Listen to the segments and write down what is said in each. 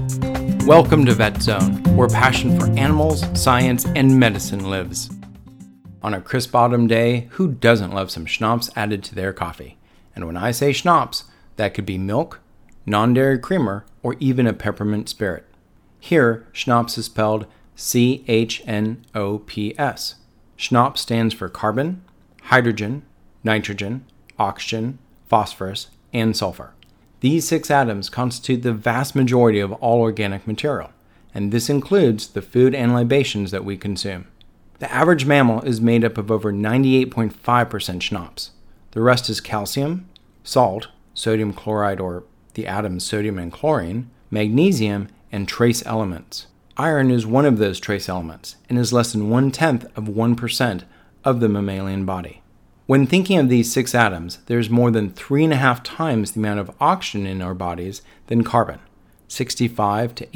Welcome to Vet Zone, where passion for animals, science, and medicine lives. On a crisp autumn day, who doesn't love some schnapps added to their coffee? And when I say schnapps, that could be milk, non-dairy creamer, or even a peppermint spirit. Here, schnapps is spelled C-H-N-O-P-S. Schnapps stands for carbon, hydrogen, nitrogen, oxygen, phosphorus, and sulfur. These 6 atoms constitute the vast majority of all organic material, and this includes the food and libations that we consume. The average mammal is made up of over 98.5% schnapps. The rest is calcium, salt, sodium chloride or the atoms sodium and chlorine, magnesium, and trace elements. Iron is one of those trace elements and is less than 1/10 of 1% of the mammalian body. When thinking of these 6 atoms, there's more than 3.5 times the amount of oxygen in our bodies than carbon, 65 to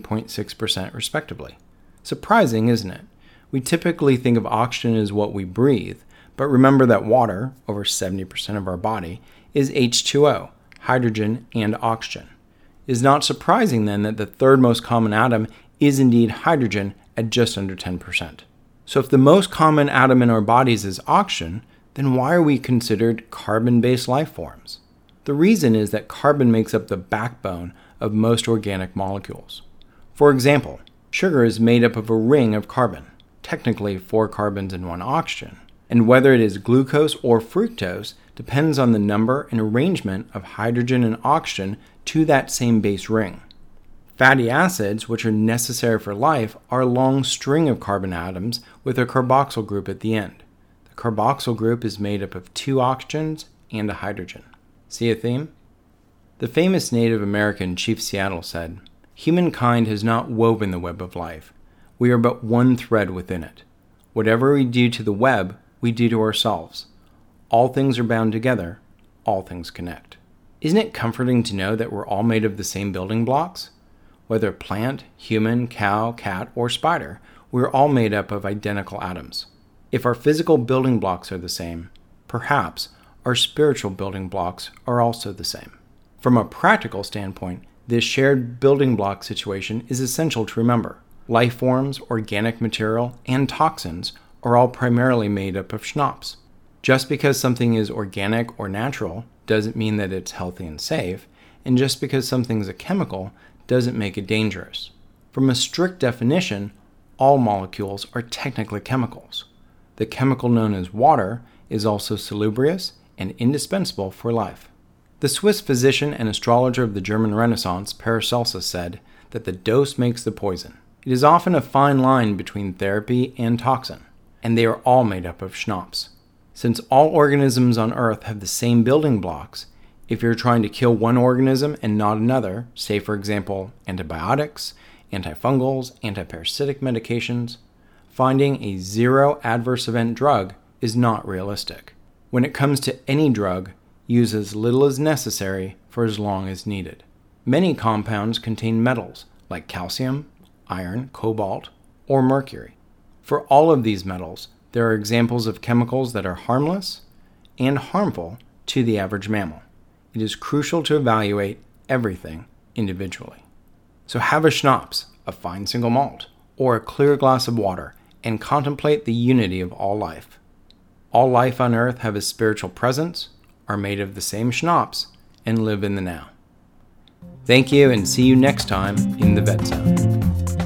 18.6% respectively. Surprising, isn't it? We typically think of oxygen as what we breathe, but remember that water, over 70% of our body, is H2O, hydrogen and oxygen. It is not surprising then that the third most common atom is indeed hydrogen at just under 10%. So if the most common atom in our bodies is oxygen, then why are we considered carbon-based life forms? The reason is that carbon makes up the backbone of most organic molecules. For example, sugar is made up of a ring of carbon, technically 4 carbons and 1 oxygen, and whether it is glucose or fructose depends on the number and arrangement of hydrogen and oxygen to that same base ring. Fatty acids, which are necessary for life, are a long string of carbon atoms with a carboxyl group at the end. The carboxyl group is made up of 2 oxygens and a hydrogen. See a theme? The famous Native American Chief Seattle said, "Humankind has not woven the web of life. We are but one thread within it. Whatever we do to the web, we do to ourselves. All things are bound together. All things connect." Isn't it comforting to know that we're all made of the same building blocks? Whether plant, human, cow, cat, or spider, we're all made up of identical atoms. If our physical building blocks are the same, perhaps our spiritual building blocks are also the same. From a practical standpoint, this shared building block situation is essential to remember. Life forms, organic material, and toxins are all primarily made up of schnapps. Just because something is organic or natural doesn't mean that it's healthy and safe, and just because something's a chemical doesn't make it dangerous. From a strict definition, all molecules are technically chemicals. The chemical known as water is also salubrious and indispensable for life. The Swiss physician and astrologer of the German Renaissance, Paracelsus, said that the dose makes the poison. It is often a fine line between therapy and toxin, and they are all made up of schnapps. Since all organisms on Earth have the same building blocks, if you're trying to kill one organism and not another, say for example antibiotics, antifungals, antiparasitic medications, finding a 0 adverse event drug is not realistic. When it comes to any drug, use as little as necessary for as long as needed. Many compounds contain metals like calcium, iron, cobalt, or mercury. For all of these metals, there are examples of chemicals that are harmless and harmful to the average mammal. It is crucial to evaluate everything individually. So have a schnapps, a fine single malt, or a clear glass of water, and contemplate the unity of all life. All life on Earth have a spiritual presence, are made of the same schnapps, and live in the now. Thank you, and see you next time in the Vet Zone.